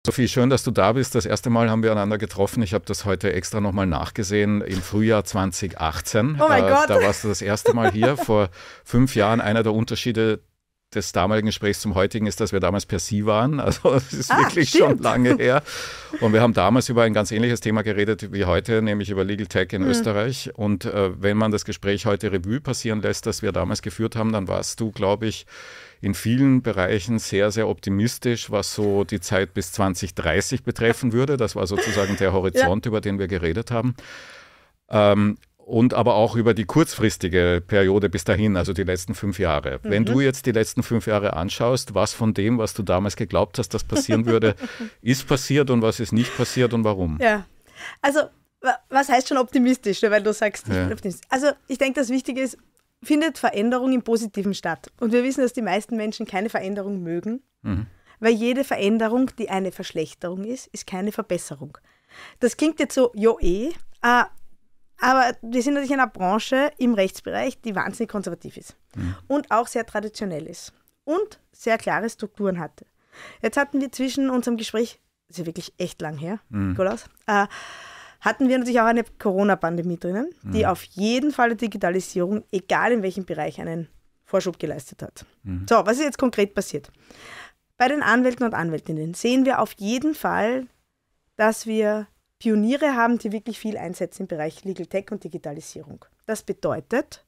Sophie, schön, dass du da bist. Das erste Mal haben wir einander getroffen. Ich habe das heute extra nochmal nachgesehen im Frühjahr 2018. Oh mein Gott. Da warst du das erste Mal hier, vor 5 Jahren. Einer der Unterschiede des damaligen Gesprächs zum heutigen ist, dass wir damals per Sie waren. Also es ist wirklich stimmt. schon lange her. Und wir haben damals über ein ganz ähnliches Thema geredet wie heute, nämlich über Legal Tech in Österreich. Und wenn man das Gespräch heute Revue passieren lässt, das wir damals geführt haben, dann warst du, glaube ich, in vielen Bereichen sehr, sehr optimistisch, was so die Zeit bis 2030 betreffen würde. Das war sozusagen der Horizont, über den wir geredet haben. Und aber auch über die kurzfristige Periode bis dahin, also die letzten 5 Jahre. Wenn du jetzt die letzten 5 Jahre anschaust, was von dem, was du damals geglaubt hast, dass passieren würde, ist passiert und was ist nicht passiert und warum? Ja, also was heißt schon optimistisch, weil du sagst, ich bin optimistisch. Also ich denke, das Wichtige ist, findet Veränderung im Positiven statt. Und wir wissen, dass die meisten Menschen keine Veränderung mögen, weil jede Veränderung, die eine Verschlechterung ist keine Verbesserung. Das klingt jetzt so, aber wir sind natürlich in einer Branche im Rechtsbereich, die wahnsinnig konservativ ist und auch sehr traditionell ist und sehr klare Strukturen hatte. Jetzt hatten wir zwischen unserem Gespräch, das ist ja wirklich echt lang her, Nikolaus, hatten wir natürlich auch eine Corona-Pandemie drinnen, die auf jeden Fall der Digitalisierung, egal in welchem Bereich, einen Vorschub geleistet hat. So, was ist jetzt konkret passiert? Bei den Anwälten und Anwältinnen sehen wir auf jeden Fall, dass wir Pioniere haben, die wirklich viel einsetzen im Bereich Legal Tech und Digitalisierung. Das bedeutet,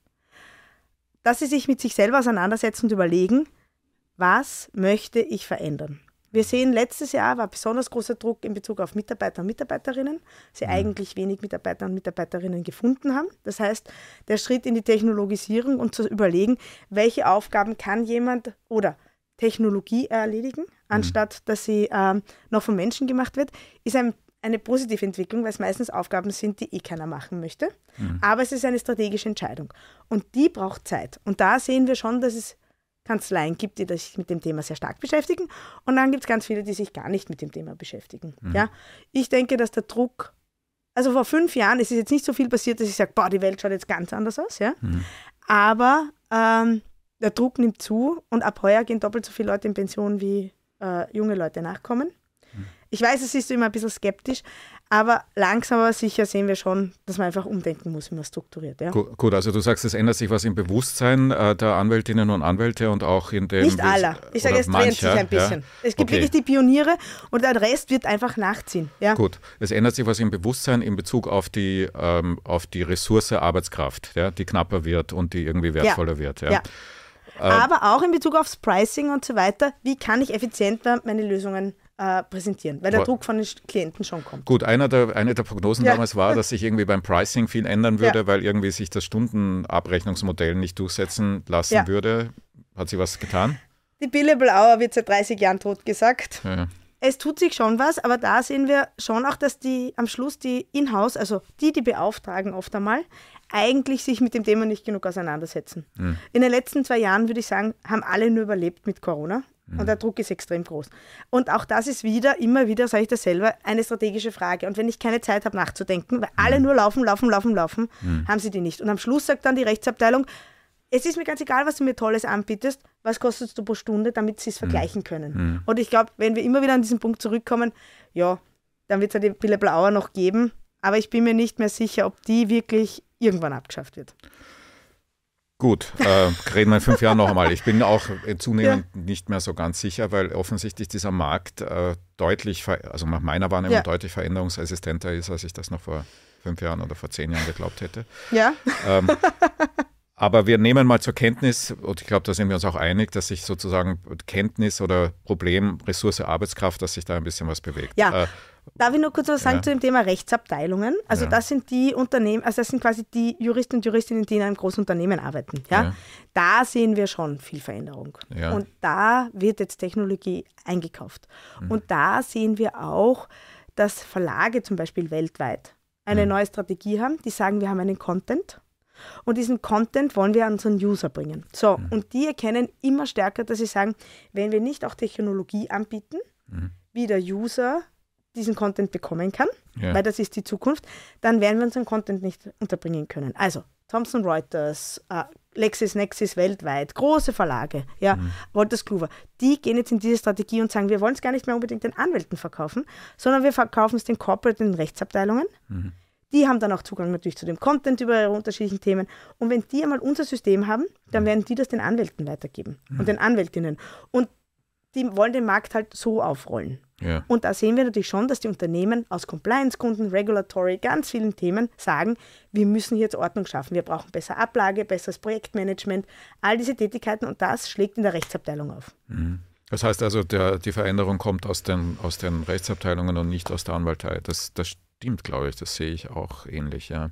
dass sie sich mit sich selber auseinandersetzen und überlegen, was möchte ich verändern? Wir sehen, letztes Jahr war besonders großer Druck in Bezug auf Mitarbeiter und Mitarbeiterinnen, sie eigentlich wenig Mitarbeiter und Mitarbeiterinnen gefunden haben. Das heißt, der Schritt in die Technologisierung und zu überlegen, welche Aufgaben kann jemand oder Technologie erledigen, anstatt dass sie noch von Menschen gemacht wird, ist eine positive Entwicklung, weil es meistens Aufgaben sind, die keiner machen möchte. Aber es ist eine strategische Entscheidung. Und die braucht Zeit. Und da sehen wir schon, dass es Kanzleien gibt, die sich mit dem Thema sehr stark beschäftigen. Und dann gibt es ganz viele, die sich gar nicht mit dem Thema beschäftigen. Ja? Ich denke, dass der Druck, also vor 5 Jahren ist es jetzt nicht so viel passiert, dass ich sage, die Welt schaut jetzt ganz anders aus. Ja? Aber der Druck nimmt zu und ab heuer gehen doppelt so viele Leute in Pension, wie junge Leute nachkommen. Ich weiß, es ist immer ein bisschen skeptisch, aber langsam aber sicher sehen wir schon, dass man einfach umdenken muss, wie man strukturiert. Ja? Gut, also du sagst, es ändert sich was im Bewusstsein der Anwältinnen und Anwälte und auch in dem... Nicht aller. Ich sage, es dreht sich ein bisschen. Ja? Es gibt wirklich die Pioniere und der Rest wird einfach nachziehen. Ja? Gut, es ändert sich was im Bewusstsein in Bezug auf die Ressource Arbeitskraft, ja, die knapper wird und die irgendwie wertvoller wird. Ja. Aber auch in Bezug aufs Pricing und so weiter, wie kann ich effizienter meine Lösungen präsentieren, weil der Druck von den Klienten schon kommt. Gut, eine der Prognosen damals war, dass sich irgendwie beim Pricing viel ändern würde, weil irgendwie sich das Stundenabrechnungsmodell nicht durchsetzen lassen würde. Hat sie was getan? Die Billable Hour wird seit 30 Jahren totgesagt. Ja. Es tut sich schon was, aber da sehen wir schon auch, dass am Schluss die Inhouse, also die beauftragen oft einmal, eigentlich sich mit dem Thema nicht genug auseinandersetzen. In den letzten 2 Jahren, würde ich sagen, haben alle nur überlebt mit Corona. Und der Druck ist extrem groß. Und auch das ist immer wieder, sage ich das selber, eine strategische Frage. Und wenn ich keine Zeit habe nachzudenken, weil alle nur laufen, haben sie die nicht. Und am Schluss sagt dann die Rechtsabteilung, es ist mir ganz egal, was du mir Tolles anbietest, was kostest du pro Stunde, damit sie es vergleichen können. Und ich glaube, wenn wir immer wieder an diesen Punkt zurückkommen, dann wird es ja die Billable Hour noch geben, aber ich bin mir nicht mehr sicher, ob die wirklich irgendwann abgeschafft wird. Gut, reden wir in 5 Jahren noch einmal. Ich bin auch zunehmend nicht mehr so ganz sicher, weil offensichtlich dieser Markt deutlich, also nach meiner Wahrnehmung deutlich veränderungsresistenter ist, als ich das noch vor 5 Jahren oder vor 10 Jahren geglaubt hätte. Ja. Aber wir nehmen mal zur Kenntnis, und ich glaube, da sind wir uns auch einig, dass sich sozusagen Kenntnis oder Problem, Ressource, Arbeitskraft, dass sich da ein bisschen was bewegt. Ja. Darf ich nur kurz was sagen zu dem Thema Rechtsabteilungen? Also das sind die Unternehmen, also das sind quasi die Juristen und Juristinnen, die in einem großen Unternehmen arbeiten. Ja? Da sehen wir schon viel Veränderung. Ja. Und da wird jetzt Technologie eingekauft. Und da sehen wir auch, dass Verlage zum Beispiel weltweit eine neue Strategie haben, die sagen, wir haben einen Content. Und diesen Content wollen wir an unseren User bringen. So, und die erkennen immer stärker, dass sie sagen, wenn wir nicht auch Technologie anbieten, wie der User diesen Content bekommen kann, weil das ist die Zukunft, dann werden wir unseren Content nicht unterbringen können. Also Thomson Reuters, LexisNexis weltweit, große Verlage, ja, Wolters Kluwer, die gehen jetzt in diese Strategie und sagen, wir wollen es gar nicht mehr unbedingt den Anwälten verkaufen, sondern wir verkaufen es den Corporate, den Rechtsabteilungen. Die haben dann auch Zugang natürlich zu dem Content über ihre unterschiedlichen Themen. Und wenn die einmal unser System haben, dann werden die das den Anwälten weitergeben und den Anwältinnen. Und die wollen den Markt halt so aufrollen. Ja. Und da sehen wir natürlich schon, dass die Unternehmen aus Compliance-Gründen, Regulatory, ganz vielen Themen sagen, wir müssen hier jetzt Ordnung schaffen. Wir brauchen bessere Ablage, besseres Projektmanagement, all diese Tätigkeiten und das schlägt in der Rechtsabteilung auf. Das heißt also, die Veränderung kommt aus den Rechtsabteilungen und nicht aus der Anwaltei. Das stimmt, glaube ich. Das sehe ich auch ähnlich. Ja.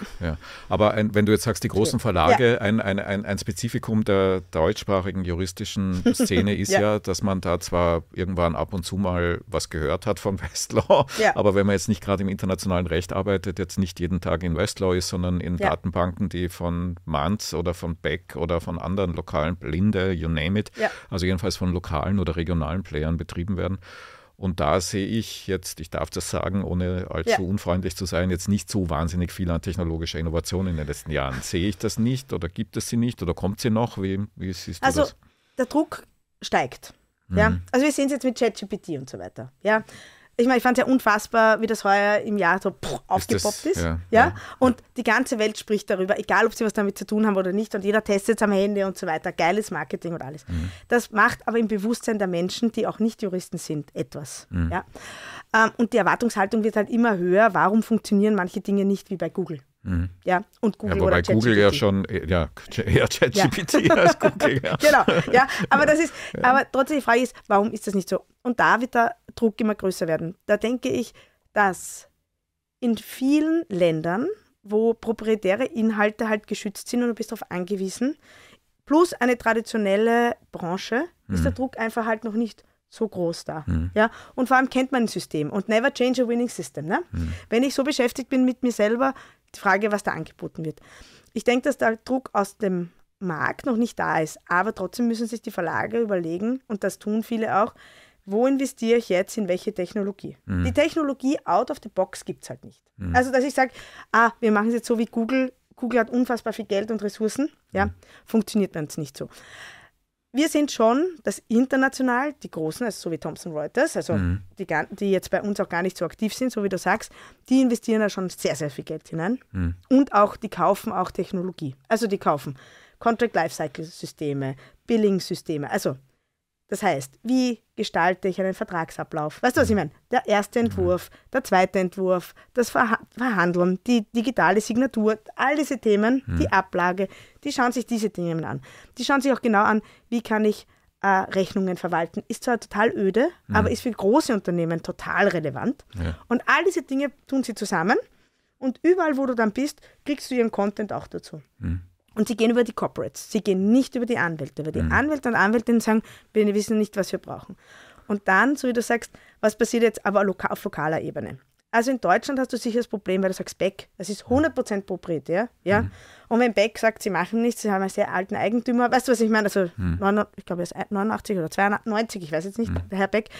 Aber wenn du jetzt sagst, die großen Verlage, ein Spezifikum der deutschsprachigen juristischen Szene ist ja, dass man da zwar irgendwann ab und zu mal was gehört hat von Westlaw, aber wenn man jetzt nicht gerade im internationalen Recht arbeitet, jetzt nicht jeden Tag in Westlaw ist, sondern in Datenbanken, die von Manz oder von Beck oder von anderen lokalen Blinde, you name it, also jedenfalls von lokalen oder regionalen Playern betrieben werden. Und da sehe ich jetzt, ich darf das sagen, ohne allzu unfreundlich zu sein, jetzt nicht so wahnsinnig viel an technologischer Innovation in den letzten Jahren. Sehe ich das nicht oder gibt es sie nicht oder kommt sie noch? Wie siehst du das? Also der Druck steigt. Ja? Also wir sehen es jetzt mit ChatGPT und so weiter. Ja? Ich meine, ich fand es ja unfassbar, wie das heuer im Jahr so aufgepoppt ist. Ja? Und die ganze Welt spricht darüber, egal ob sie was damit zu tun haben oder nicht. Und jeder testet es am Handy und so weiter. Geiles Marketing und alles. Das macht aber im Bewusstsein der Menschen, die auch nicht Juristen sind, etwas. Ja? Und die Erwartungshaltung wird halt immer höher. Warum funktionieren manche Dinge nicht wie bei Google? Ja, und Google wobei oder Google ja schon, eher ChatGPT als Google. Genau, aber aber trotzdem die Frage ist, warum ist das nicht so? Und da wird der Druck immer größer werden. Da denke ich, dass in vielen Ländern, wo proprietäre Inhalte halt geschützt sind und du bist darauf angewiesen, plus eine traditionelle Branche, ist der Druck einfach halt noch nicht so groß da. Ja? Und vor allem kennt man ein System und never change a winning system. Ne? Wenn ich so beschäftigt bin mit mir selber, die Frage, was da angeboten wird. Ich denke, dass der Druck aus dem Markt noch nicht da ist, aber trotzdem müssen sich die Verlage überlegen, und das tun viele auch, wo investiere ich jetzt in welche Technologie? Die Technologie out of the box gibt es halt nicht. Also, dass ich sage, wir machen es jetzt so wie Google. Google hat unfassbar viel Geld und Ressourcen. Ja, funktioniert bei uns nicht so. Wir sind schon, dass international die Großen, also so wie Thomson Reuters, also die jetzt bei uns auch gar nicht so aktiv sind, so wie du sagst, die investieren da schon sehr, sehr viel Geld hinein. Und auch, die kaufen auch Technologie. Also die kaufen Contract Lifecycle Systeme, Billing-Systeme. Also das heißt, wie gestalte ich einen Vertragsablauf? Weißt du, was ich meine? Der erste Entwurf, der zweite Entwurf, das Verhandeln, die digitale Signatur, all diese Themen, die Ablage, die schauen sich diese Dinge an. Die schauen sich auch genau an, wie kann ich Rechnungen verwalten. Ist zwar total öde, aber ist für große Unternehmen total relevant. Ja. Und all diese Dinge tun sie zusammen und überall, wo du dann bist, kriegst du ihren Content auch dazu. Und sie gehen über die Corporates, sie gehen nicht über die Anwälte, weil die Anwälte und Anwältinnen sagen, wir wissen nicht, was wir brauchen. Und dann, so wie du sagst, was passiert jetzt aber auf lokaler Ebene? Also in Deutschland hast du sicher das Problem, weil du sagst, Beck, das ist 100% proprietär. Ja? Und wenn Beck sagt, sie machen nichts, sie haben einen sehr alten Eigentümer, weißt du, was ich meine? Also ich glaube, er ist 89 oder 92, ich weiß jetzt nicht, der Herr Beck,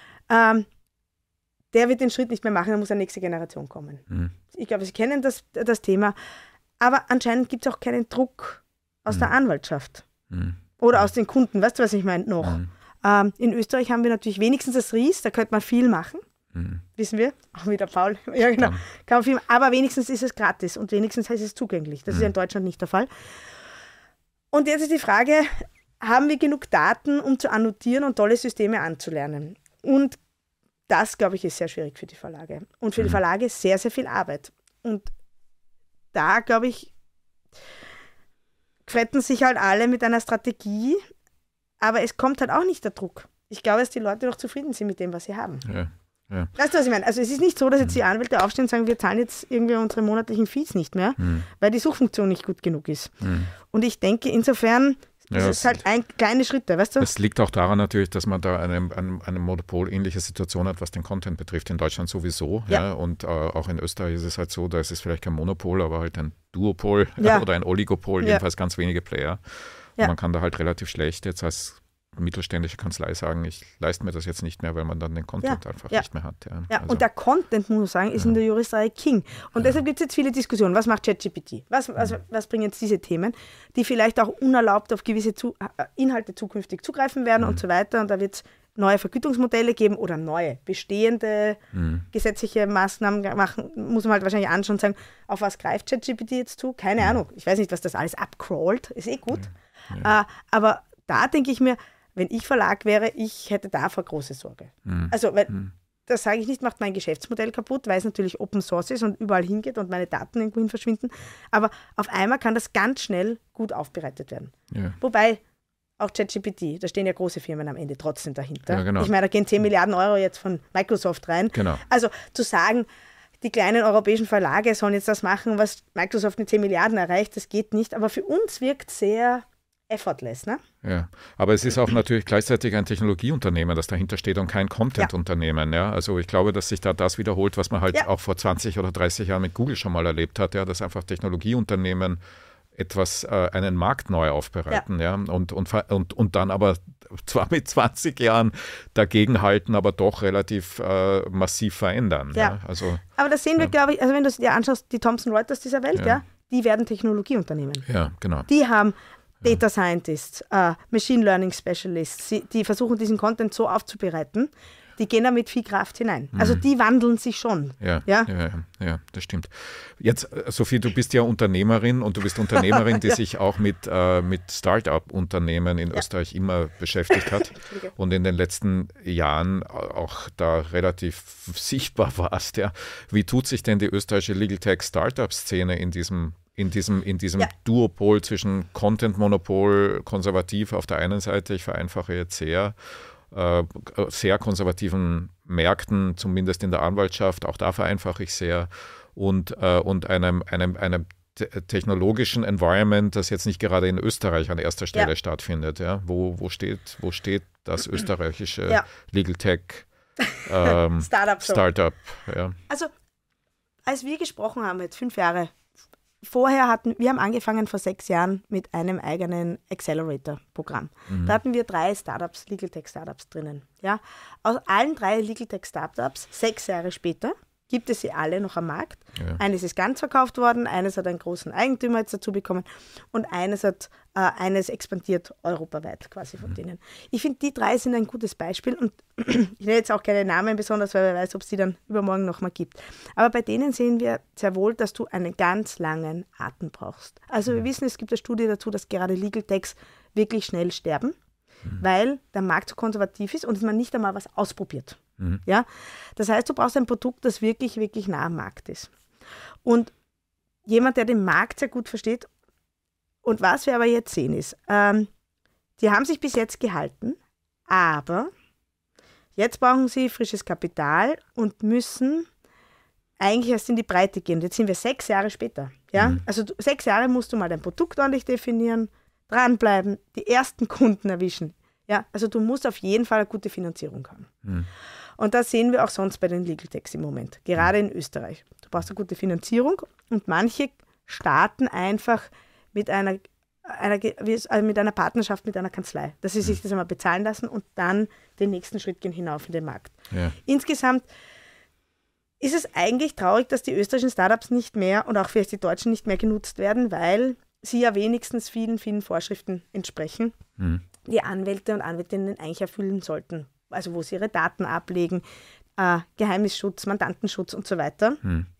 der wird den Schritt nicht mehr machen, dann muss eine nächste Generation kommen. Ich glaube, Sie kennen das Thema. Aber anscheinend gibt es auch keinen Druck aus der Anwaltschaft oder aus den Kunden. Weißt du, was ich meine? Noch. In Österreich haben wir natürlich wenigstens das Ries, da könnte man viel machen. Wissen wir? Auch wieder Paul. Ja, genau. Kann man viel machen. Aber wenigstens ist es gratis und wenigstens ist es zugänglich. Das ist ja in Deutschland nicht der Fall. Und jetzt ist die Frage, haben wir genug Daten, um zu annotieren und tolle Systeme anzulernen? Und das, glaube ich, ist sehr schwierig für die Verlage. Und für die Verlage sehr, sehr viel Arbeit. Und da, glaube ich, fretten sich halt alle mit einer Strategie, aber es kommt halt auch nicht der Druck. Ich glaube, dass die Leute noch zufrieden sind mit dem, was sie haben. Ja. Weißt du, was ich meine? Also es ist nicht so, dass jetzt die Anwälte aufstehen und sagen, wir zahlen jetzt irgendwie unsere monatlichen Fees nicht mehr, weil die Suchfunktion nicht gut genug ist. Und ich denke, insofern das ist halt kleine Schritte, weißt du? Es liegt auch daran natürlich, dass man da eine monopolähnliche Situation hat, was den Content betrifft. In Deutschland sowieso. Ja. Und auch in Österreich ist es halt so, da ist es vielleicht kein Monopol, aber halt ein Duopol oder ein Oligopol, jedenfalls ganz wenige Player. Ja. Und man kann da halt relativ schlecht jetzt als mittelständische Kanzlei sagen, ich leiste mir das jetzt nicht mehr, weil man dann den Content einfach nicht mehr hat. Ja, und der Content, muss man sagen, ist in der Juristerei King. Und deshalb gibt es jetzt viele Diskussionen. Was macht ChatGPT? Was bringen jetzt diese Themen, die vielleicht auch unerlaubt auf gewisse Inhalte zukünftig zugreifen werden und so weiter. Und da wird es neue Vergütungsmodelle geben oder neue bestehende gesetzliche Maßnahmen machen, muss man halt wahrscheinlich anschauen und sagen, auf was greift ChatGPT jetzt zu? Keine Ahnung. Ich weiß nicht, was das alles abcrawlt. Ist gut. Aber da denke ich mir, wenn ich Verlag wäre, ich hätte davor große Sorge. Also, weil das sage ich nicht, macht mein Geschäftsmodell kaputt, weil es natürlich Open Source ist und überall hingeht und meine Daten irgendwohin verschwinden. Aber auf einmal kann das ganz schnell gut aufbereitet werden. Ja. Wobei auch ChatGPT, da stehen ja große Firmen am Ende trotzdem dahinter. Ja, genau. Ich meine, da gehen 10 Milliarden Euro jetzt von Microsoft rein. Genau. Also zu sagen, die kleinen europäischen Verlage sollen jetzt das machen, was Microsoft mit 10 Milliarden erreicht, das geht nicht. Aber für uns wirkt sehr effortless, ne? Ja, aber es ist auch natürlich gleichzeitig ein Technologieunternehmen, das dahinter steht und kein Content-Unternehmen. Ja? Also ich glaube, dass sich da das wiederholt, was man halt auch vor 20 oder 30 Jahren mit Google schon mal erlebt hat, ja? Dass einfach Technologieunternehmen einen Markt neu aufbereiten, und dann aber zwar mit 20 Jahren dagegenhalten, aber doch relativ massiv verändern. Ja. Also, aber das sehen wir, glaube ich, also wenn du es dir anschaust, die Thomson Reuters dieser Welt, die werden Technologieunternehmen. Ja, genau. Die haben Data Scientists, Machine Learning Specialists, die versuchen, diesen Content so aufzubereiten, die gehen da mit viel Kraft hinein. Also die wandeln sich schon. Ja, das stimmt. Jetzt, Sophie, du bist ja Unternehmerin und du bist Unternehmerin, die sich auch mit Start-up-Unternehmen in Österreich immer beschäftigt hat und in den letzten Jahren auch da relativ sichtbar warst. Ja. Wie tut sich denn die österreichische Legal Tech Startup-Szene in diesem Duopol zwischen Content-Monopol, konservativ auf der einen Seite, ich vereinfache jetzt sehr konservativen Märkten, zumindest in der Anwaltschaft, auch da vereinfache ich sehr, und einem technologischen Environment, das jetzt nicht gerade in Österreich an erster Stelle stattfindet. Ja? Wo steht das österreichische Legal Tech Startup? Ja. Also, als wir gesprochen haben, jetzt 5 Jahre vorher wir haben angefangen vor 6 Jahren mit einem eigenen Accelerator-Programm. Da hatten wir 3 Startups, Legal Tech Startups drinnen. Ja? Aus allen 3 Legal Tech Startups, 6 Jahre später, gibt es sie alle noch am Markt. Ja. Eines ist ganz verkauft worden, eines hat einen großen Eigentümer jetzt dazu bekommen und eines expandiert europaweit quasi von denen. Ich finde, die 3 sind ein gutes Beispiel und ich nenne jetzt auch keine Namen besonders, weil wer weiß, ob es die dann übermorgen nochmal gibt. Aber bei denen sehen wir sehr wohl, dass du einen ganz langen Atem brauchst. Also wir wissen, es gibt eine Studie dazu, dass gerade Legal Techs wirklich schnell sterben, weil der Markt so konservativ ist und man nicht einmal was ausprobiert. Ja? Das heißt, du brauchst ein Produkt, das wirklich, wirklich nah am Markt ist. Und jemand, der den Markt sehr gut versteht, und was wir aber jetzt sehen ist, die haben sich bis jetzt gehalten, aber jetzt brauchen sie frisches Kapital und müssen eigentlich erst in die Breite gehen. Jetzt sind wir 6 Jahre später. Ja? Also 6 Jahre musst du mal dein Produkt ordentlich definieren, dranbleiben, die ersten Kunden erwischen. Ja? Also du musst auf jeden Fall eine gute Finanzierung haben. Und das sehen wir auch sonst bei den Legal Techs im Moment, gerade in Österreich. Du brauchst eine gute Finanzierung und manche starten einfach mit einer Partnerschaft mit einer Kanzlei, dass sie sich das einmal bezahlen lassen und dann den nächsten Schritt gehen hinauf in den Markt. Ja. Insgesamt ist es eigentlich traurig, dass die österreichischen Startups nicht mehr und auch vielleicht die deutschen nicht mehr genutzt werden, weil sie ja wenigstens vielen, vielen Vorschriften entsprechen, die Anwälte und Anwältinnen eigentlich erfüllen sollten. Also wo sie ihre Daten ablegen, Geheimnisschutz, Mandantenschutz und so weiter,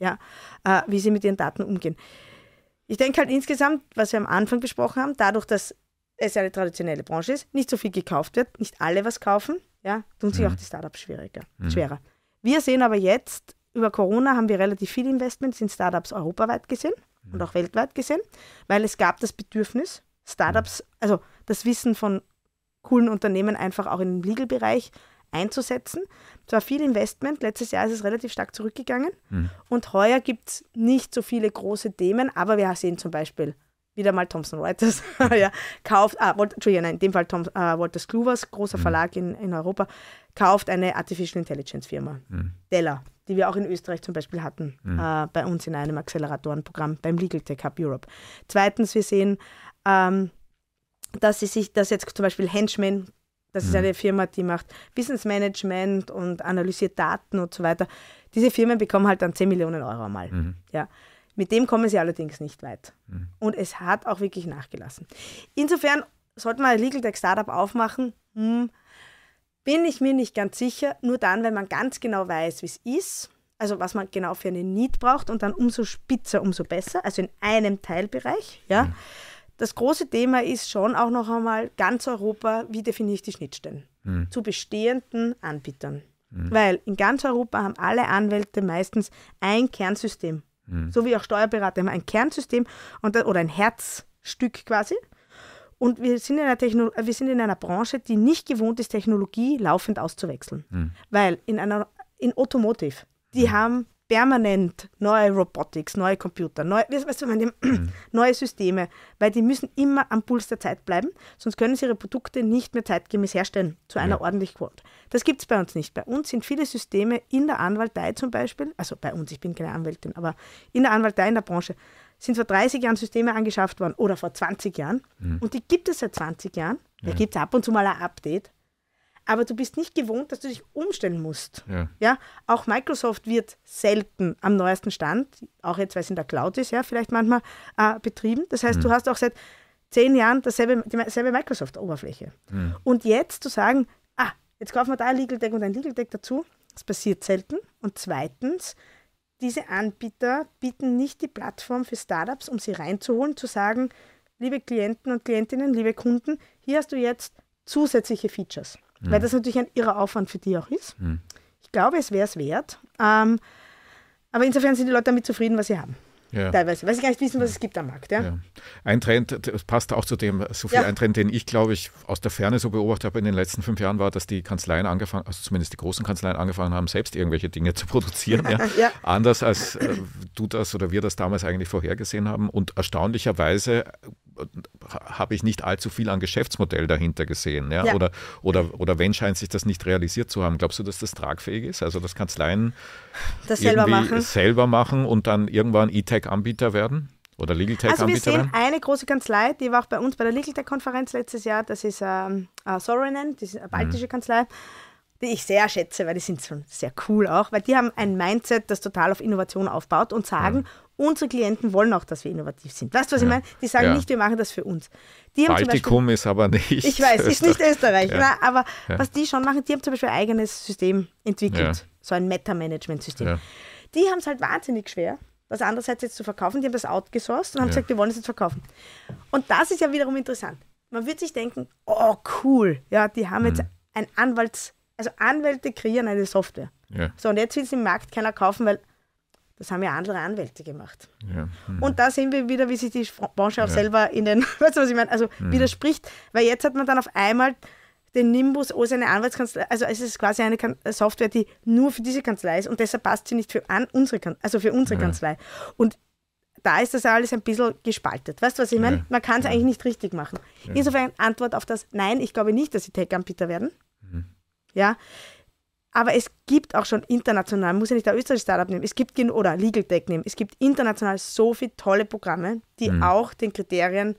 wie sie mit ihren Daten umgehen. Ich denke halt insgesamt, was wir am Anfang besprochen haben, dadurch, dass es eine traditionelle Branche ist, nicht so viel gekauft wird, nicht alle was kaufen, tun sich auch die Startups schwerer. Wir sehen aber jetzt, über Corona haben wir relativ viel Investments in Startups europaweit gesehen und auch weltweit gesehen, weil es gab das Bedürfnis, Startups, also das Wissen von coolen Unternehmen einfach auch im Legal-Bereich einzusetzen. Zwar viel Investment, letztes Jahr ist es relativ stark zurückgegangen und heuer gibt es nicht so viele große Themen, aber wir sehen zum Beispiel wieder mal Thomson Reuters kauft, in dem Fall Wolters Kluwers, großer Verlag in Europa, kauft eine Artificial Intelligence Firma, Della, die wir auch in Österreich zum Beispiel hatten, bei uns in einem Acceleratorenprogramm beim Legal Tech Hub Europe. Zweitens, wir sehen, dass jetzt zum Beispiel Henchman Das ist eine Firma, die macht Wissensmanagement und analysiert Daten und so weiter. Diese Firmen bekommen halt dann 10 Millionen Euro einmal. Ja. Mit dem kommen sie allerdings nicht weit. Und es hat auch wirklich nachgelassen. Insofern sollte man ein Legal Tech Startup aufmachen, bin ich mir nicht ganz sicher, nur dann, wenn man ganz genau weiß, wie es ist, also was man genau für eine Need braucht und dann umso spitzer, umso besser, also in einem Teilbereich. Ja. Das große Thema ist schon auch noch einmal ganz Europa, wie definiere ich die Schnittstellen zu bestehenden Anbietern. Weil in ganz Europa haben alle Anwälte meistens ein Kernsystem. So wie auch Steuerberater haben ein Kernsystem oder ein Herzstück quasi. Und wir sind in einer Branche, die nicht gewohnt ist, Technologie laufend auszuwechseln. Weil in Automotive, die haben permanent neue Robotics, neue Computer, neue Systeme, weil die müssen immer am Puls der Zeit bleiben, sonst können sie ihre Produkte nicht mehr zeitgemäß herstellen, zu einer ordentlichen Quote. Das gibt es bei uns nicht. Bei uns sind viele Systeme in der Anwaltei zum Beispiel, also bei uns, ich bin keine Anwältin, aber in der Anwaltei, in der Branche, sind vor 30 Jahren Systeme angeschafft worden oder vor 20 Jahren und die gibt es seit 20 Jahren. Da gibt es ab und zu mal ein Update. Aber du bist nicht gewohnt, dass du dich umstellen musst. Ja, auch Microsoft wird selten am neuesten Stand, auch jetzt, weil es in der Cloud ist, ja, vielleicht manchmal betrieben. Das heißt, du hast auch seit 10 Jahren dieselbe Microsoft-Oberfläche. Und jetzt zu sagen, jetzt kaufen wir da ein Legal Tech und ein Legal Tech dazu, das passiert selten. Und zweitens, diese Anbieter bieten nicht die Plattform für Startups, um sie reinzuholen, zu sagen, liebe Klienten und Klientinnen, liebe Kunden, hier hast du jetzt zusätzliche Features. Weil das natürlich ein irrer Aufwand für die auch ist. Ich glaube, es wäre es wert. Aber insofern sind die Leute damit zufrieden, was sie haben. Teilweise, weil sie gar nicht wissen, was es gibt am Markt. Ja? Ein Trend, das passt auch zu dem, ein Trend, den ich, glaube ich, aus der Ferne so beobachtet habe in den letzten 5 Jahren, war, dass die Kanzleien angefangen, also zumindest die großen Kanzleien angefangen haben, selbst irgendwelche Dinge zu produzieren. Anders als du das oder wir das damals eigentlich vorhergesehen haben. Und erstaunlicherweise habe ich nicht allzu viel an Geschäftsmodell dahinter gesehen. Oder wenn, scheint sich das nicht realisiert zu haben. Glaubst du, dass das tragfähig ist? Also, dass Kanzleien das selber machen und dann irgendwann E-Tech-Anbieter werden? Oder Legal Tech-Anbieter werden? Also wir sehen eine große Kanzlei, die war auch bei uns bei der Legal Tech-Konferenz letztes Jahr. Das ist Sorinen, das ist eine baltische Kanzlei, die ich sehr schätze, weil die sind schon sehr cool auch, weil die haben ein Mindset, das total auf Innovation aufbaut und sagen, unsere Klienten wollen auch, dass wir innovativ sind. Weißt du, was ich meine? Die sagen nicht, wir machen das für uns. Die haben Baltikum ist aber nicht Ich weiß, ist nicht Österreich. Na, aber was die schon machen, die haben zum Beispiel ein eigenes System entwickelt, so ein Meta-Management-System. Die haben es halt wahnsinnig schwer, das andererseits jetzt zu verkaufen. Die haben das outgesourced und haben gesagt, wir wollen es jetzt verkaufen. Und das ist ja wiederum interessant. Man würde sich denken, oh cool, ja, die haben jetzt ein Anwälte kreieren eine Software. So, und jetzt will es im Markt keiner kaufen, weil das haben ja andere Anwälte gemacht. Und da sehen wir wieder, wie sich die Branche auch selber weißt du, was ich meine, also widerspricht, weil jetzt hat man dann auf einmal den Nimbus als eine Anwaltskanzlei, also es ist quasi eine Software, die nur für diese Kanzlei ist und deshalb passt sie nicht für unsere Kanzlei. Und da ist das alles ein bisschen gespaltet. Weißt du, was ich meine? Man kann es eigentlich nicht richtig machen. Insofern Antwort auf das, nein, ich glaube nicht, dass sie Tech-Anbieter werden. Ja, aber es gibt auch schon international, muss ja nicht der österreichische Startup nehmen, oder Legal Tech nehmen, es gibt international so viele tolle Programme, die auch den Kriterien,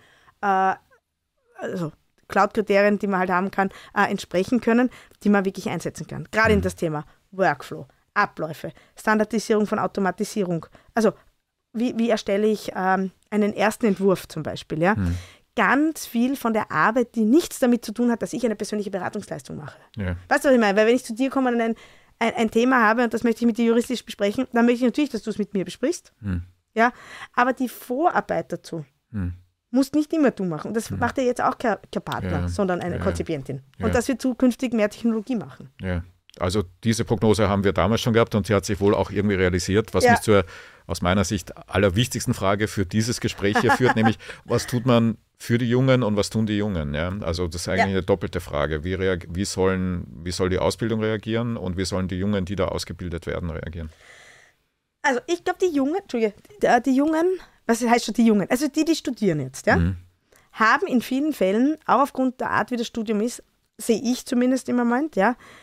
also Cloud-Kriterien, die man halt haben kann, entsprechen können, die man wirklich einsetzen kann. Gerade in das Thema Workflow, Abläufe, Standardisierung von Automatisierung. Also wie erstelle ich einen ersten Entwurf zum Beispiel, ja? Ganz viel von der Arbeit, die nichts damit zu tun hat, dass ich eine persönliche Beratungsleistung mache. Weißt du, was ich meine? Weil wenn ich zu dir komme und ein Thema habe und das möchte ich mit dir juristisch besprechen, dann möchte ich natürlich, dass du es mit mir besprichst. Ja? Aber die Vorarbeit dazu musst nicht immer du machen. Und das macht ja jetzt auch kein Partner, sondern eine Konzipientin. Und das wird zukünftig mehr Technologie machen. Also diese Prognose haben wir damals schon gehabt und sie hat sich wohl auch irgendwie realisiert, was mich zur, aus meiner Sicht, allerwichtigsten Frage für dieses Gespräch hier führt, nämlich was tut man für die Jungen und was tun die Jungen? Ja? Also das ist eigentlich eine doppelte Frage. Wie soll die Ausbildung reagieren und wie sollen die Jungen, die da ausgebildet werden, reagieren? Also ich glaube, die Jungen, was heißt schon die Jungen? Also die studieren jetzt, haben in vielen Fällen, auch aufgrund der Art, wie das Studium ist, sehe ich zumindest im Moment,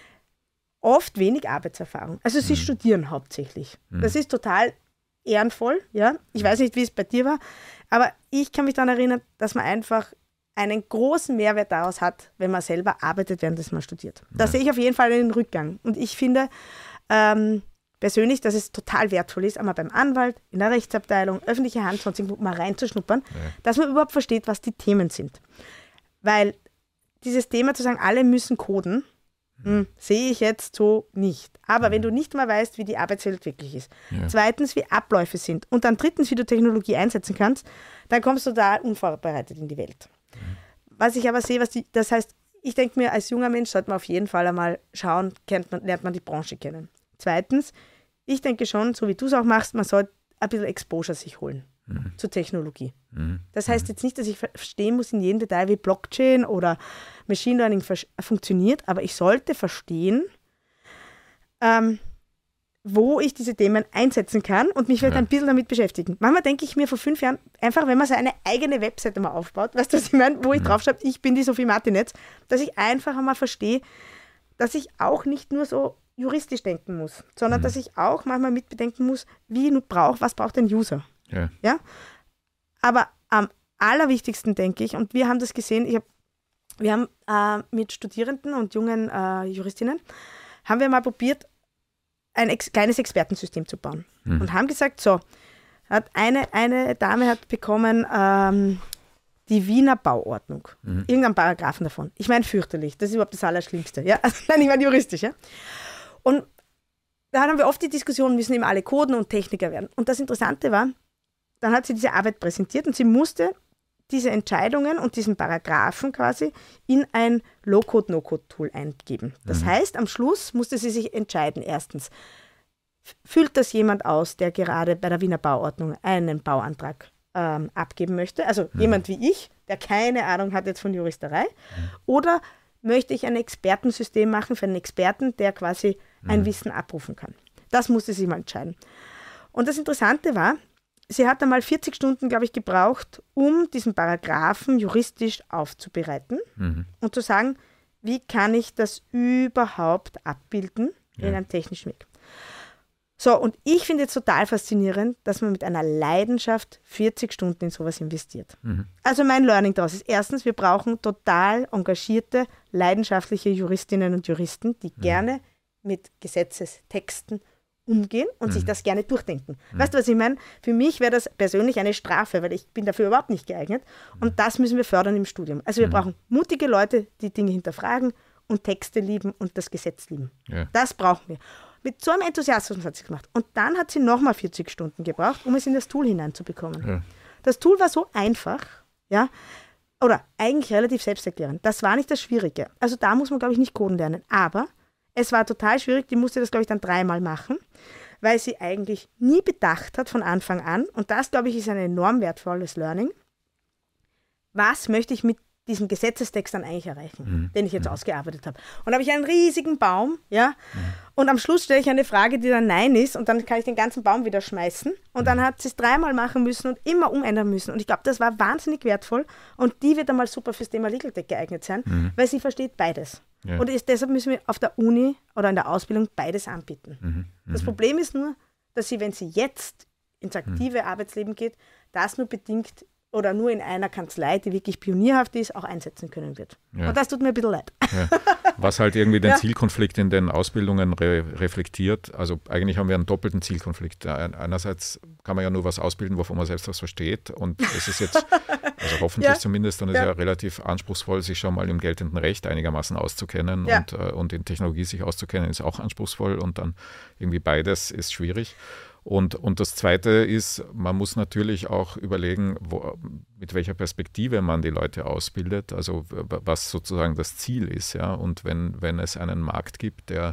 oft wenig Arbeitserfahrung. Also sie studieren hauptsächlich. Das ist total ehrenvoll, ja. Ich weiß nicht, wie es bei dir war, aber ich kann mich daran erinnern, dass man einfach einen großen Mehrwert daraus hat, wenn man selber arbeitet, während man studiert. Da sehe ich auf jeden Fall einen Rückgang. Und ich finde persönlich, dass es total wertvoll ist, einmal beim Anwalt, in der Rechtsabteilung, öffentliche Hand, sonst irgendwo mal reinzuschnuppern, dass man überhaupt versteht, was die Themen sind. Weil dieses Thema zu sagen, alle müssen coden, sehe ich jetzt so nicht. Aber wenn du nicht mal weißt, wie die Arbeitswelt wirklich ist, zweitens, wie Abläufe sind und dann drittens, wie du Technologie einsetzen kannst, dann kommst du da unvorbereitet in die Welt. Was ich aber sehe, das heißt, ich denke mir, als junger Mensch sollte man auf jeden Fall einmal schauen, lernt man die Branche kennen. Zweitens, ich denke schon, so wie du es auch machst, man sollte ein bisschen Exposure sich holen zur Technologie. Das heißt jetzt nicht, dass ich verstehen muss in jedem Detail, wie Blockchain oder Machine Learning funktioniert, aber ich sollte verstehen, wo ich diese Themen einsetzen kann und mich ein bisschen damit beschäftigen. Manchmal denke ich mir vor 5 Jahren, einfach wenn man seine eigene Webseite mal aufbaut, weißt du, was ich meine, wo ich draufschreibe, ich bin die Sophie Martinetz, dass ich einfach einmal verstehe, dass ich auch nicht nur so juristisch denken muss, sondern dass ich auch manchmal mitbedenken muss, was braucht ein User. Ja? Aber am allerwichtigsten denke ich, und wir haben das gesehen, wir haben mit Studierenden und jungen Juristinnen, haben wir mal probiert, ein kleines Expertensystem zu bauen. Und haben gesagt, so, eine Dame hat bekommen die Wiener Bauordnung. Irgendeinen Paragraphen davon. Ich meine fürchterlich, das ist überhaupt das Allerschlimmste. Ja? Also, nein, ich meine juristisch. Ja? Und da haben wir oft die Diskussion, müssen eben alle Coden und Techniker werden. Und das Interessante war, dann hat sie diese Arbeit präsentiert und sie musste diese Entscheidungen und diesen Paragraphen quasi in ein Low-Code, No-Code-Tool eingeben. Das heißt, am Schluss musste sie sich entscheiden, erstens, füllt das jemand aus, der gerade bei der Wiener Bauordnung einen Bauantrag abgeben möchte, also jemand wie ich, der keine Ahnung hat jetzt von Juristerei, oder möchte ich ein Expertensystem machen für einen Experten, der quasi ein Wissen abrufen kann. Das musste sie mal entscheiden. Und das Interessante war, sie hat einmal 40 Stunden, glaube ich, gebraucht, um diesen Paragraphen juristisch aufzubereiten und zu sagen, wie kann ich das überhaupt abbilden in einem technischen Weg. So, und ich finde es total faszinierend, dass man mit einer Leidenschaft 40 Stunden in sowas investiert. Also mein Learning daraus ist erstens, wir brauchen total engagierte, leidenschaftliche Juristinnen und Juristen, die gerne mit Gesetzestexten umgehen und sich das gerne durchdenken. Weißt du, was ich meine? Für mich wäre das persönlich eine Strafe, weil ich bin dafür überhaupt nicht geeignet. Und das müssen wir fördern im Studium. Also wir brauchen mutige Leute, die Dinge hinterfragen und Texte lieben und das Gesetz lieben. Ja. Das brauchen wir. Mit so einem Enthusiasmus hat sie es gemacht. Und dann hat sie nochmal 40 Stunden gebraucht, um es in das Tool hineinzubekommen. Ja. Das Tool war so einfach, ja, oder eigentlich relativ selbsterklärend. Das war nicht das Schwierige. Also da muss man, glaube ich, nicht coden lernen. Aber es war total schwierig. Die musste das, glaube ich, dann 3-mal machen, weil sie eigentlich nie bedacht hat von Anfang an. Und das, glaube ich, ist ein enorm wertvolles Learning. Was möchte ich mit diesem Gesetzestext dann eigentlich erreichen, den ich jetzt ausgearbeitet habe. Und da habe ich einen riesigen Baum, ja, und am Schluss stelle ich eine Frage, die dann Nein ist, und dann kann ich den ganzen Baum wieder schmeißen. Und dann hat sie es 3-mal machen müssen und immer umändern müssen. Und ich glaube, das war wahnsinnig wertvoll. Und die wird einmal super fürs Thema Legal Tech geeignet sein, weil sie versteht beides. Ja. Und deshalb müssen wir auf der Uni oder in der Ausbildung beides anbieten. Das Problem ist nur, dass sie, wenn sie jetzt ins aktive Arbeitsleben geht, das nur bedingt oder nur in einer Kanzlei, die wirklich pionierhaft ist, auch einsetzen können wird. Ja. Und das tut mir ein bisschen leid. Ja. Was halt irgendwie den Zielkonflikt in den Ausbildungen reflektiert. Also eigentlich haben wir einen doppelten Zielkonflikt. Einerseits kann man ja nur was ausbilden, wovon man selbst was versteht. Und es ist jetzt, also hoffentlich zumindest, und es ist ja relativ anspruchsruhsvoll, sich schon mal im geltenden Recht einigermaßen auszukennen. Ja. Und in Technologie sich auszukennen, ist auch anspruchsvoll. Und dann irgendwie beides ist schwierig. Und das Zweite ist, man muss natürlich auch überlegen, mit welcher Perspektive man die Leute ausbildet, also was sozusagen das Ziel ist. Ja? Und wenn es einen Markt gibt, der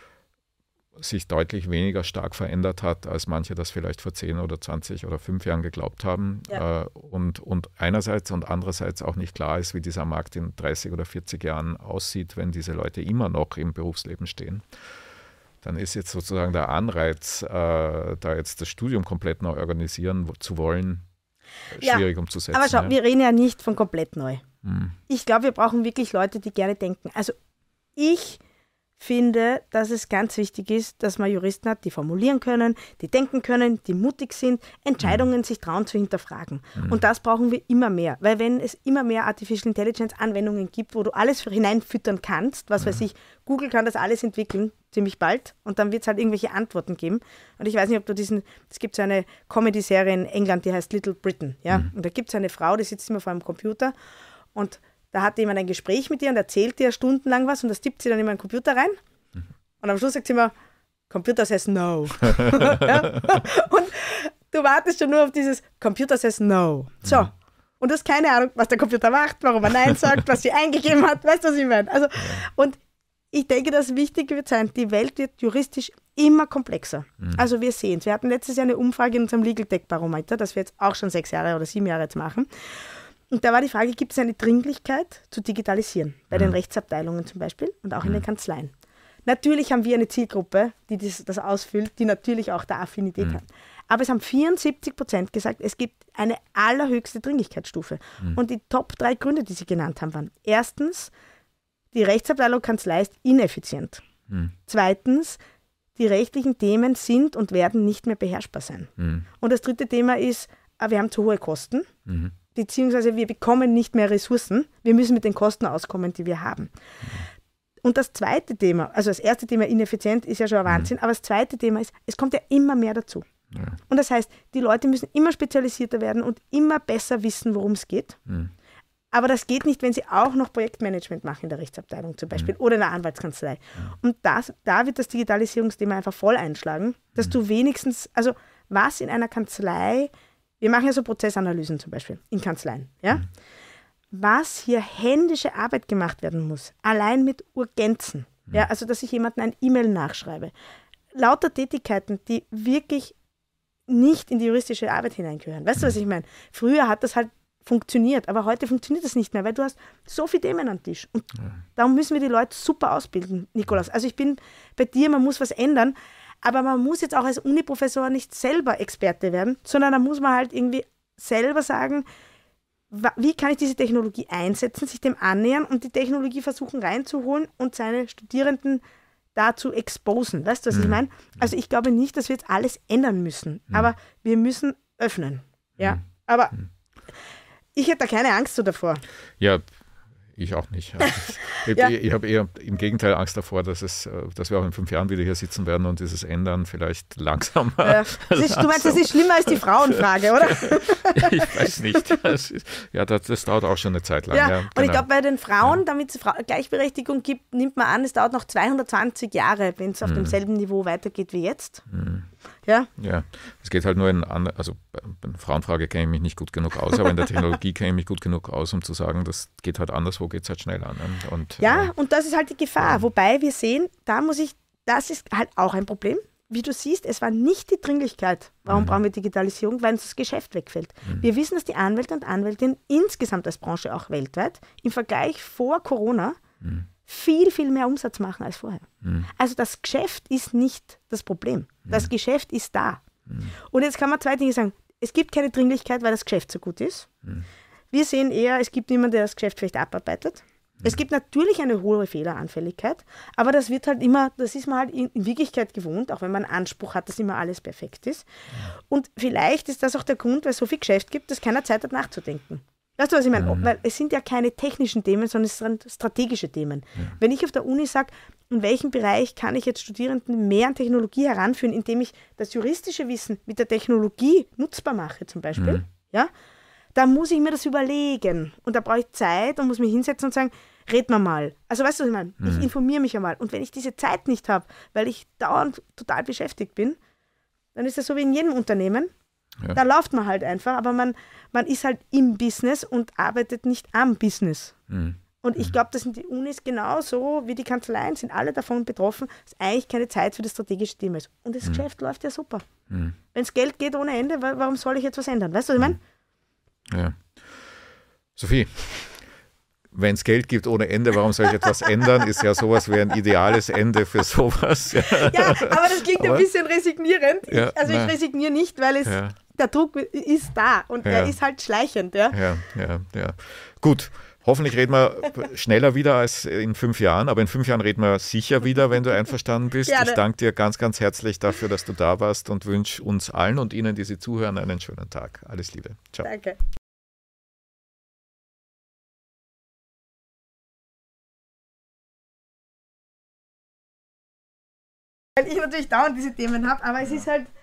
sich deutlich weniger stark verändert hat, als manche das vielleicht vor 10 oder 20 oder 5 Jahren geglaubt haben, und einerseits und andererseits auch nicht klar ist, wie dieser Markt in 30 oder 40 Jahren aussieht, wenn diese Leute immer noch im Berufsleben stehen, dann ist jetzt sozusagen der Anreiz, da jetzt das Studium komplett neu organisieren zu wollen, schwierig umzusetzen. Aber schau, wir reden ja nicht von komplett neu. Ich glaube, wir brauchen wirklich Leute, die gerne denken. Also ich finde, dass es ganz wichtig ist, dass man Juristen hat, die formulieren können, die denken können, die mutig sind, Entscheidungen sich trauen zu hinterfragen. Und das brauchen wir immer mehr, weil wenn es immer mehr Artificial Intelligence Anwendungen gibt, wo du alles hineinfüttern kannst, was weiß ich, Google kann das alles entwickeln, ziemlich bald, und dann wird es halt irgendwelche Antworten geben. Und ich weiß nicht, ob du es gibt so eine Comedy-Serie in England, die heißt Little Britain, ja, und da gibt es eine Frau, die sitzt immer vor einem Computer und da hat jemand ein Gespräch mit ihr und erzählt ihr stundenlang was und das tippt sie dann in den Computer rein. Und am Schluss sagt sie immer, Computer says no. Ja? Und du wartest schon nur auf dieses Computer says no. So. Und du hast keine Ahnung, was der Computer macht, warum er Nein sagt, was sie eingegeben hat. Weißt du, was ich meine? Also, und ich denke, das Wichtige wird sein, die Welt wird juristisch immer komplexer. Also wir sehen es. Wir hatten letztes Jahr eine Umfrage in unserem Legal Tech Barometer, das wir jetzt auch schon 6 Jahre oder 7 Jahre jetzt machen. Und da war die Frage, gibt es eine Dringlichkeit zu digitalisieren? Bei den Rechtsabteilungen zum Beispiel und auch in den Kanzleien. Natürlich haben wir eine Zielgruppe, die das ausfüllt, die natürlich auch da Affinität hat. Aber es haben 74% gesagt, es gibt eine allerhöchste Dringlichkeitsstufe. Und die Top 3 Gründe, die sie genannt haben, waren: erstens, die Rechtsabteilung Kanzlei ist ineffizient. Zweitens, die rechtlichen Themen sind und werden nicht mehr beherrschbar sein. Und das dritte Thema ist, wir haben zu hohe Kosten. Beziehungsweise wir bekommen nicht mehr Ressourcen. Wir müssen mit den Kosten auskommen, die wir haben. Und das zweite Thema, also das erste Thema ineffizient ist ja schon ein Wahnsinn, aber das zweite Thema ist, es kommt ja immer mehr dazu. Ja. Und das heißt, die Leute müssen immer spezialisierter werden und immer besser wissen, worum es geht. Aber das geht nicht, wenn sie auch noch Projektmanagement machen in der Rechtsabteilung zum Beispiel oder in der Anwaltskanzlei. Und da wird das Digitalisierungsthema einfach voll einschlagen, dass du wenigstens, also was in einer Kanzlei, wir machen ja so Prozessanalysen zum Beispiel in Kanzleien, ja? Was hier händische Arbeit gemacht werden muss, allein mit Urgenzen, ja? Also dass ich jemandem ein E-Mail nachschreibe. Lauter Tätigkeiten, die wirklich nicht in die juristische Arbeit hineingehören. Weißt du, was ich meine? Früher hat das halt funktioniert, aber heute funktioniert das nicht mehr, weil du hast so viele Themen am Tisch. Und darum müssen wir die Leute super ausbilden, Nikolaus. Also ich bin bei dir, man muss was ändern, aber man muss jetzt auch als Uniprofessor nicht selber Experte werden, sondern da muss man halt irgendwie selber sagen, wie kann ich diese Technologie einsetzen, sich dem annähern und die Technologie versuchen reinzuholen und seine Studierenden dazu exposen. Weißt du, was ich meine? Also ich glaube nicht, dass wir jetzt alles ändern müssen, aber wir müssen öffnen. Ja, aber ich hätte da keine Angst so davor. Ja, ich auch nicht. Ich habe eher im Gegenteil Angst davor, dass wir auch in 5 Jahren wieder hier sitzen werden und dieses Ändern vielleicht langsamer. Ja. Du meinst, das ist schlimmer als die Frauenfrage, oder? Ich weiß nicht. Das dauert auch schon eine Zeit lang. Ja, genau. Und ich glaube, bei den Frauen, damit es Gleichberechtigung gibt, nimmt man an, es dauert noch 220 Jahre, wenn es auf demselben Niveau weitergeht wie jetzt. Ja, es geht halt nur also bei der Frauenfrage kenne ich mich nicht gut genug aus, aber in der Technologie kenne ich mich gut genug aus, um zu sagen, das geht halt anderswo, geht es halt schneller. Ne? Und das ist halt die Gefahr. Wobei wir sehen, das ist halt auch ein Problem. Wie du siehst, es war nicht die Dringlichkeit. Warum brauchen wir Digitalisierung? Weil uns das Geschäft wegfällt. Wir wissen, dass die Anwälte und Anwältinnen insgesamt als Branche auch weltweit im Vergleich vor Corona viel, viel mehr Umsatz machen als vorher. Also das Geschäft ist nicht das Problem. Das Geschäft ist da. Und jetzt kann man 2 Dinge sagen. Es gibt keine Dringlichkeit, weil das Geschäft so gut ist. Wir sehen eher, es gibt niemanden, der das Geschäft vielleicht abarbeitet. Es gibt natürlich eine hohe Fehleranfälligkeit, aber das wird halt immer, das ist man halt in Wirklichkeit gewohnt, auch wenn man einen Anspruch hat, dass immer alles perfekt ist. Und vielleicht ist das auch der Grund, weil es so viel Geschäft gibt, dass keiner Zeit hat nachzudenken. Weißt du, was ich meine? Weil es sind ja keine technischen Themen, sondern es sind strategische Themen. Wenn ich auf der Uni sage, in welchem Bereich kann ich jetzt Studierenden mehr an Technologie heranführen, indem ich das juristische Wissen mit der Technologie nutzbar mache zum Beispiel, ja, da muss ich mir das überlegen. Und da brauche ich Zeit und muss mich hinsetzen und sagen, red mal. Also weißt du, was ich meine? Ich informiere mich einmal. Und wenn ich diese Zeit nicht habe, weil ich dauernd total beschäftigt bin, dann ist das so wie in jedem Unternehmen. Ja. Da läuft man halt einfach, aber man ist halt im Business und arbeitet nicht am Business. Und ich glaube, das sind die Unis genauso wie die Kanzleien, sind alle davon betroffen, dass eigentlich keine Zeit für das strategische Thema ist. Und das Geschäft läuft ja super. Wenn es Geld geht ohne Ende, warum soll ich jetzt was ändern? Weißt du, was ich meine? Ja. Sophie, wenn es Geld gibt ohne Ende, warum soll ich etwas ändern? Ist ja sowas wie ein ideales Ende für sowas. Ja, aber das klingt ein bisschen resignierend. Ich resigniere nicht, weil der Druck ist da und er ist halt schleichend. Ja. Gut. Hoffentlich reden wir schneller wieder als in 5 Jahren, aber in 5 Jahren reden wir sicher wieder, wenn du einverstanden bist. Gerne. Ich danke dir ganz, ganz herzlich dafür, dass du da warst und wünsche uns allen und Ihnen, die Sie zuhören, einen schönen Tag. Alles Liebe. Ciao. Danke. Weil ich natürlich dauernd diese Themen habe, aber es ist halt